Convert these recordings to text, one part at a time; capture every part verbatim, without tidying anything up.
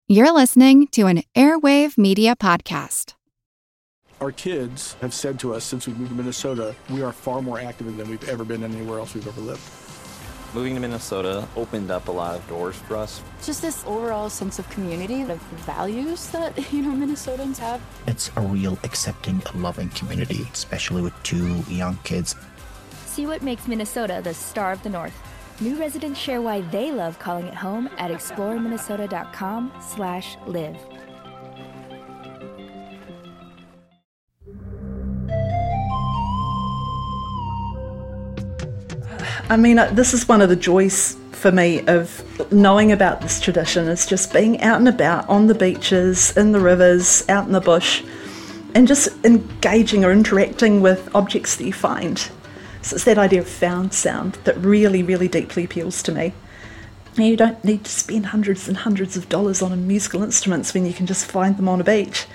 You're listening to an Airwave Media Podcast. Our kids have said to us since we moved to Minnesota, we are far more active than we've ever been anywhere else we've ever lived. Moving to Minnesota opened up a lot of doors for us. Just this overall sense of community, of values that, you know, Minnesotans have. It's a real accepting, loving community, especially with two young kids. See what makes Minnesota the star of the North. New residents share why they love calling it home at exploreminnesota.com slash live. I mean, this is one of the joys for me of knowing about this tradition, is just being out and about on the beaches, in the rivers, out in the bush, and just engaging or interacting with objects that you find. So it's that idea of found sound that really, really deeply appeals to me. And you don't need to spend hundreds and hundreds of dollars on musical instruments when you can just find them on a beach.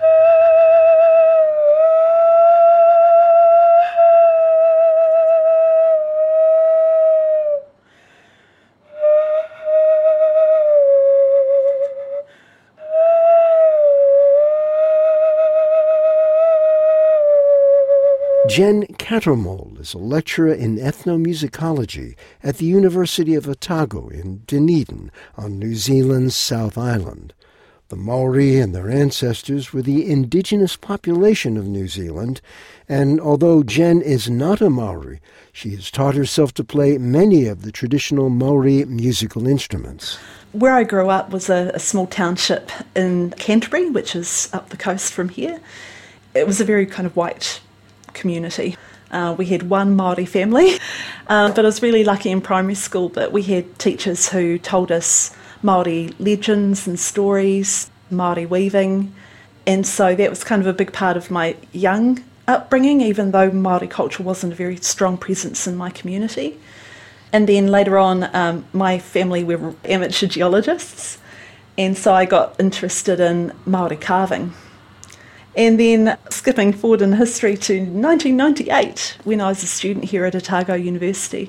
Jen Cattermole is a lecturer in ethnomusicology at the University of Otago in Dunedin on New Zealand's South Island. The Maori and their ancestors were the indigenous population of New Zealand, and although Jen is not a Maori, she has taught herself to play many of the traditional Maori musical instruments. Where I grew up was a, a small township in Canterbury, which is up the coast from here. It was a very kind of white community. Uh, we had one Māori family, uh, but I was really lucky in primary school that we had teachers who told us Māori legends and stories, Māori weaving, and so that was kind of a big part of my young upbringing, even though Māori culture wasn't a very strong presence in my community. And then later on, um, my family were amateur geologists, and so I got interested in Māori carving. And then skipping forward in history to nineteen ninety-eight, when I was a student here at Otago University,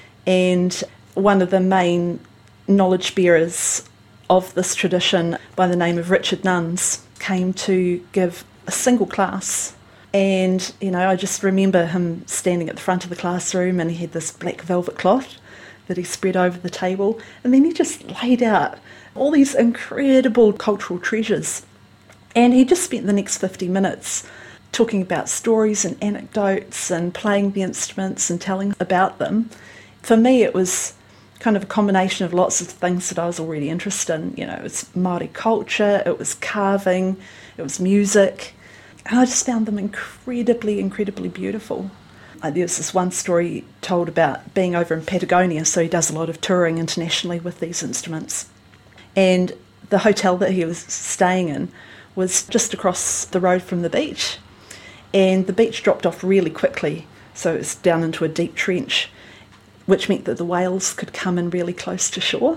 and one of the main knowledge bearers of this tradition by the name of Richard Nuns came to give a single class. And, you know, I just remember him standing at the front of the classroom, and he had this black velvet cloth that he spread over the table, and then he just laid out all these incredible cultural treasures. And he just spent the next fifty minutes talking about stories and anecdotes and playing the instruments and telling about them. For me, it was kind of a combination of lots of things that I was already interested in. You know, it was Māori culture, it was carving, it was music. And I just found them incredibly, incredibly beautiful. Uh, there was this one story told about being over in Patagonia, so he does a lot of touring internationally with these instruments. And the hotel that he was staying in was just across the road from the beach, and the beach dropped off really quickly, so it was down into a deep trench, which meant that the whales could come in really close to shore.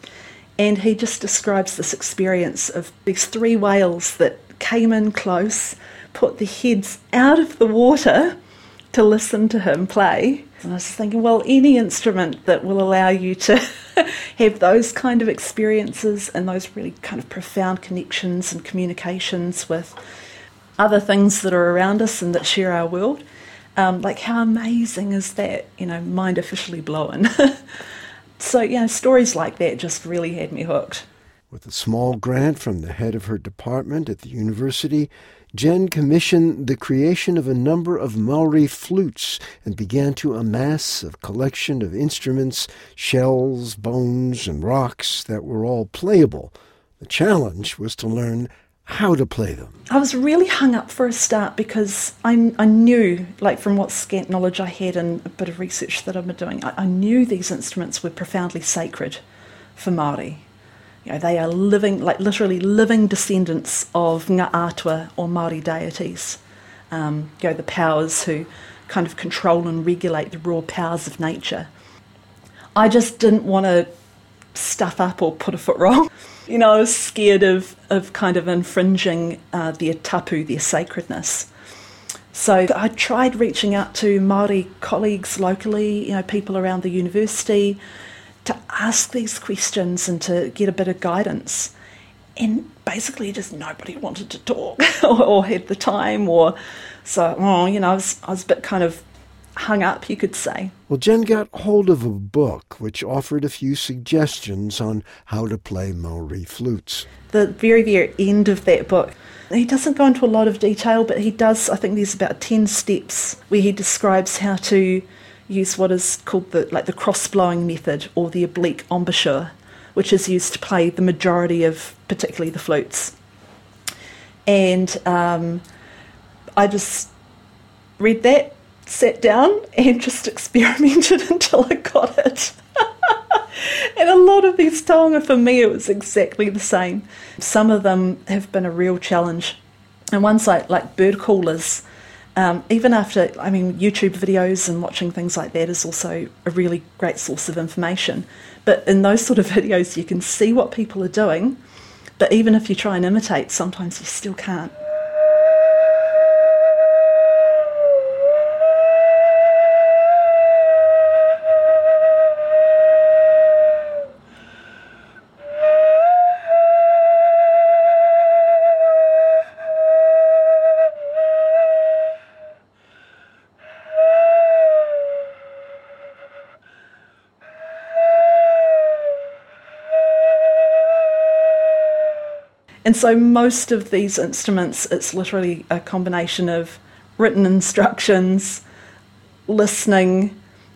And he just describes this experience of these three whales that came in close, put their heads out of the water to listen to him play. And I was thinking, well, any instrument that will allow you to have those kind of experiences and those really kind of profound connections and communications with other things that are around us and that share our world, um, like how amazing is that, you know, mind officially blown. So, you know, stories like that just really had me hooked. With a small grant from the head of her department at the university, Jen commissioned the creation of a number of Maori flutes and began to amass a collection of instruments, shells, bones, and rocks that were all playable. The challenge was to learn how to play them. I was really hung up for a start because I, I knew, like from what scant knowledge I had and a bit of research that I've been doing, I, I knew these instruments were profoundly sacred for Māori. You know, they are living, like literally living descendants of Ngā Atua or Māori deities. Um, you know, the powers who kind of control and regulate the raw powers of nature. I just didn't want to stuff up or put a foot wrong. You know, I was scared of, of kind of infringing uh, their tapu, their sacredness. So I tried reaching out to Māori colleagues locally, you know, people around the university, to ask these questions and to get a bit of guidance. And basically just nobody wanted to talk or, or had the time, or so, oh, you know, I was, I was a bit kind of hung up, you could say. Well, Jen got hold of a book which offered a few suggestions on how to play Maori flutes. The very, very end of that book, he doesn't go into a lot of detail, but he does, I think there's about ten steps where he describes how to use what is called the like the cross-blowing method, or the oblique embouchure, which is used to play the majority of particularly the flutes. And um, I just read that, sat down and just experimented until I got it. And a lot of these taonga, for me, it was exactly the same. Some of them have been a real challenge. And ones like, like bird callers, um, even after, I mean, YouTube videos and watching things like that is also a really great source of information. But in those sort of videos, you can see what people are doing. But even if you try and imitate, sometimes you still can't. And so most of these instruments, it's literally a combination of written instructions, listening,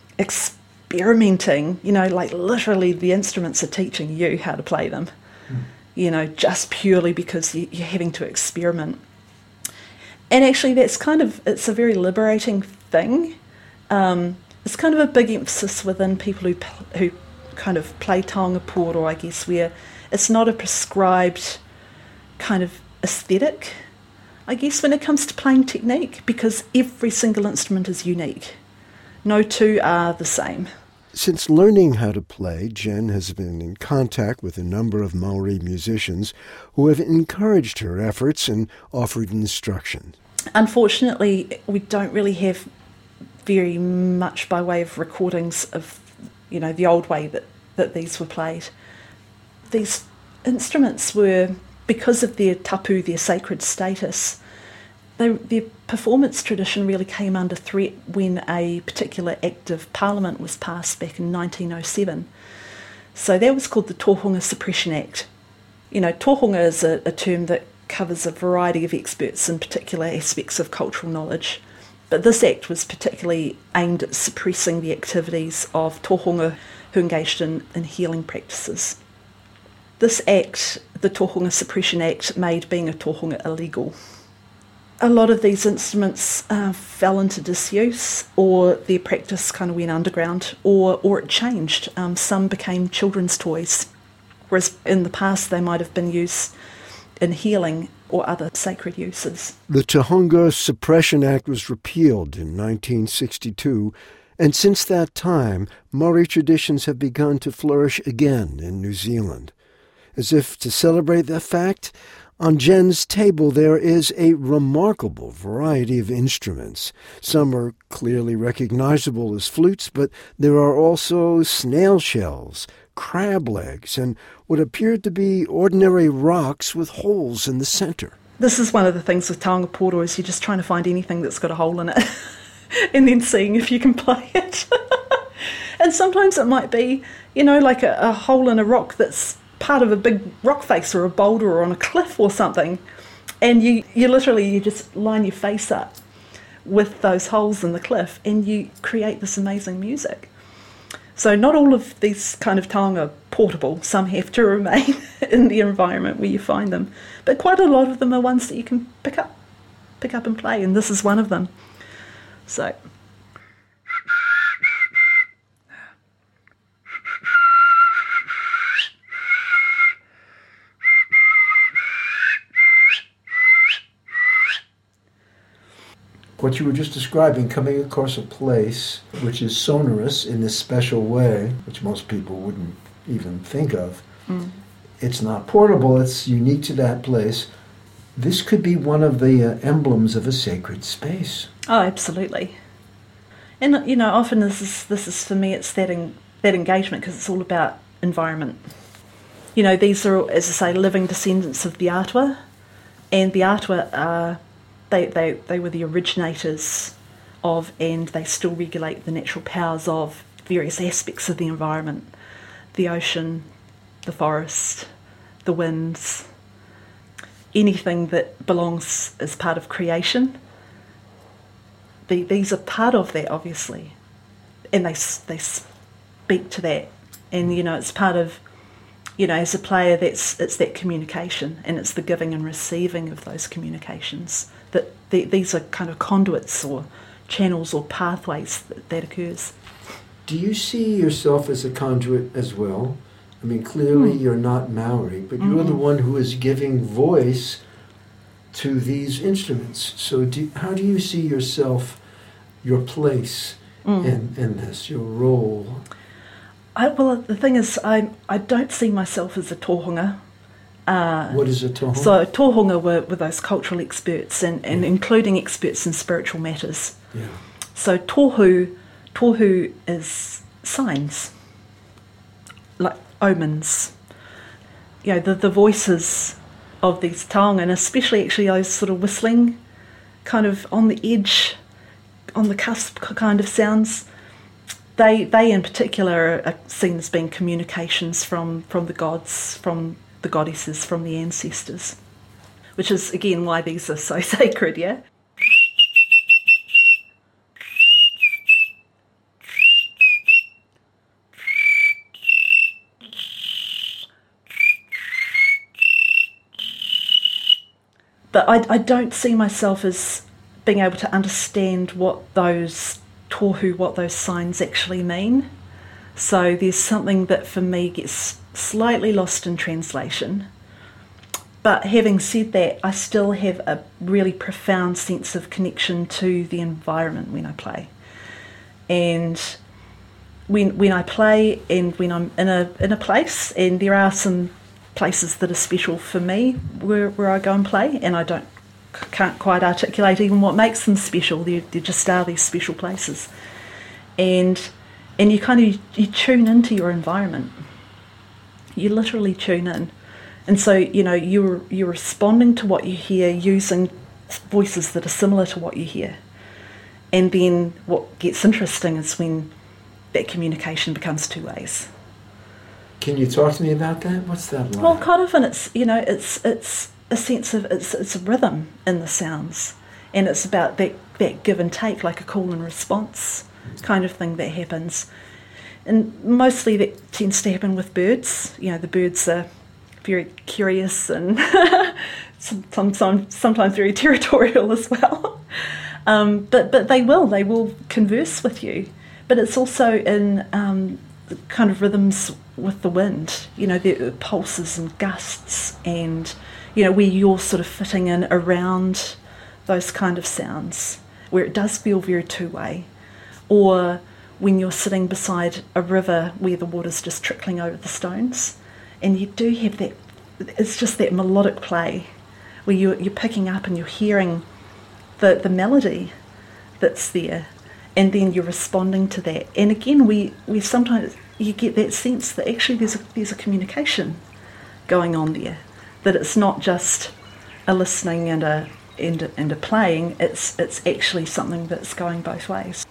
experimenting, you know, like literally the instruments are teaching you how to play them, mm. you know, just purely because you, you're having to experiment. And actually that's kind of, it's a very liberating thing. Um, it's kind of a big emphasis within people who who kind of play taonga pōro, I guess, where it's not a prescribed kind of aesthetic, I guess, when it comes to playing technique, because every single instrument is unique. No two are the same. Since learning how to play, Jen has been in contact with a number of Maori musicians who have encouraged her efforts and offered instruction. Unfortunately, we don't really have very much by way of recordings of, you know, the old way that, that these were played. These instruments were, because of their tapu, their sacred status, they, their performance tradition really came under threat when a particular Act of Parliament was passed back in nineteen oh seven. So that was called the Tohunga Suppression Act. You know, tohunga is a, a term that covers a variety of experts in particular aspects of cultural knowledge. But this act was particularly aimed at suppressing the activities of tohunga who engaged in, in healing practices. This act, the Tohunga Suppression Act, made being a tohunga illegal. A lot of these instruments uh, fell into disuse, or their practice kind of went underground, or, or it changed. Um, some became children's toys, whereas in the past they might have been used in healing or other sacred uses. The Tohunga Suppression Act was repealed in nineteen sixty-two, and since that time, Maori traditions have begun to flourish again in New Zealand. As if to celebrate that fact, on Jen's table there is a remarkable variety of instruments. Some are clearly recognizable as flutes, but there are also snail shells, crab legs, and what appear to be ordinary rocks with holes in the center. This is one of the things with taonga pōro, is you're just trying to find anything that's got a hole in it and then seeing if you can play it. And sometimes it might be, you know, like a, a hole in a rock that's part of a big rock face or a boulder or on a cliff or something, and you, you literally you just line your face up with those holes in the cliff and you create this amazing music. So not all of these kind of taonga are portable. Some have to remain in the environment where you find them, but quite a lot of them are ones that you can pick up pick up and play, and this is one of them. So what you were just describing, coming across a place which is sonorous in this special way, which most people wouldn't even think of. Mm. It's not portable, it's unique to that place. This could be one of the uh, emblems of a sacred space. Oh, absolutely. And, you know, often this is, this is for me, it's that, en- that engagement, because it's all about environment. You know, these are, as I say, living descendants of the Atua, and the Atua are, they, they, they were the originators of, and they still regulate the natural powers of various aspects of the environment, the ocean, the forest, the winds, anything that belongs as part of creation. The, these are part of that, obviously, and they they speak to that, and you know it's part of, you know, as a player, that's it's that communication, and it's the giving and receiving of those communications. That the, these are kind of conduits or channels or pathways that, that occurs. Do you see yourself as a conduit as well? I mean, clearly mm. you're not Maori, but you're mm-hmm. the one who is giving voice to these instruments. So do, how do you see yourself, your place mm. in, in this, your role? I, well, the thing is, I I don't see myself as a tohunga. Uh, what is a tohunga? So tohunga were, were those cultural experts, and, and yeah. including experts in spiritual matters. Yeah. So tohu, tohu is signs, like omens. You know, the, the voices of these taonga, and especially actually those sort of whistling, kind of on the edge, on the cusp kind of sounds. They they in particular are seen as being communications from, from the gods, from the goddesses, from the ancestors, which is again why these are so sacred, yeah? But I, I don't see myself as being able to understand what those tohu, what those signs actually mean. So there's something that for me gets slightly lost in translation. But having said that, I still have a really profound sense of connection to the environment when I play. And when when I play and when I'm in a in a place, and there are some places that are special for me where, where I go and play, and I don't can't quite articulate even what makes them special. There, there just are these special places, and and you kind of you tune into your environment. You literally tune in, and so you know you're you're responding to what you hear using voices that are similar to what you hear, and then what gets interesting is when that communication becomes two ways. Can you talk to me about that? What's that like? Well, kind of, and it's you know, it's it's a sense of it's it's a rhythm in the sounds, and it's about that that give and take, like a call and response kind of thing that happens, and mostly that tends to happen with birds. You know, the birds are very curious and sometimes sometimes very territorial as well, um, but but they will they will converse with you. But it's also in um, the kind of rhythms with the wind, you know, the pulses and gusts, and you know, where you're sort of fitting in around those kind of sounds, where it does feel very two-way, or when you're sitting beside a river where the water's just trickling over the stones, and you do have that, it's just that melodic play, where you're, you're picking up and you're hearing the, the melody that's there, and then you're responding to that. And again, we, we sometimes, you get that sense that actually there's a, there's a communication going on there, that it's not just a listening and a and a, and a playing, it's it's actually something that's going both ways.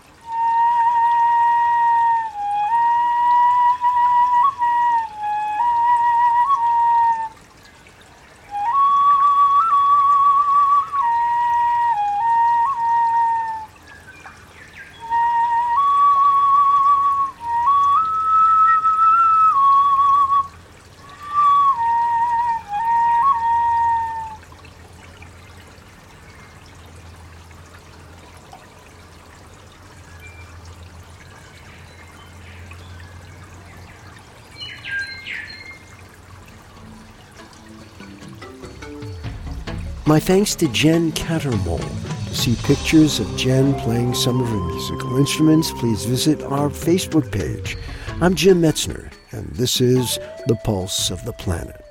My thanks to Jen Cattermole. To see pictures of Jen playing some of her musical instruments, please visit our Facebook page. I'm Jim Metzner, and this is The Pulse of the Planet.